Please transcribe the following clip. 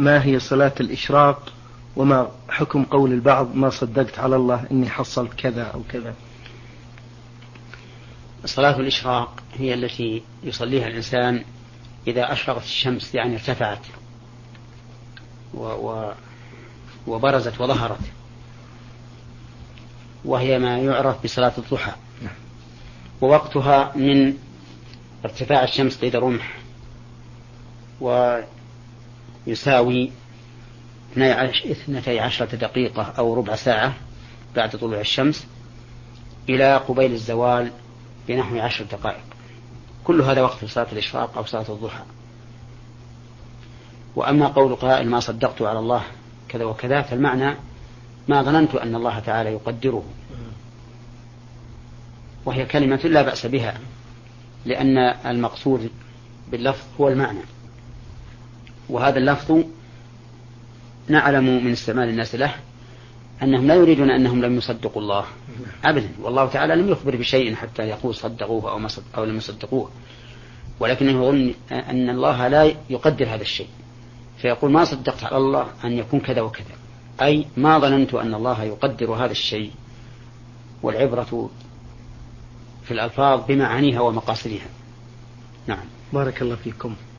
ما هي صلاة الإشراق، وما حكم قول البعض ما صدقت على الله إني حصلت كذا أو كذا؟ صلاة الإشراق هي التي يصليها الإنسان إذا أشرقت الشمس، يعني ارتفعت وبرزت وظهرت، وهي ما يعرف بصلاة الضحى، ووقتها من ارتفاع الشمس قيد رمح، ويساوي 12 دقيقة أو ربع ساعة بعد طلوع الشمس، إلى قبيل الزوال بنحو 10 دقائق. كل هذا وقت صلاة الإشراق أو صلاة الضحى. وأما قول قائل ما صدقت على الله كذا وكذا، فالمعنى ما ظننت أن الله تعالى يقدره، وهي كلمة لا بأس بها، لأن المقصود باللفظ هو المعنى، وهذا اللفظ نعلم من استعمال الناس له أنهم لا يريدون أنهم لم يصدقوا الله أبدا، والله تعالى لم يخبر بشيء حتى يقول صدقوه أو لم يصدقوه، ولكنه يظن أن الله لا يقدر هذا الشيء، فيقول ما صدقت على الله أن يكون كذا وكذا، أي ما ظننت أن الله يقدر هذا الشيء. والعبرة في الألفاظ بمعانيها ومقاصدها. نعم. بارك الله فيكم.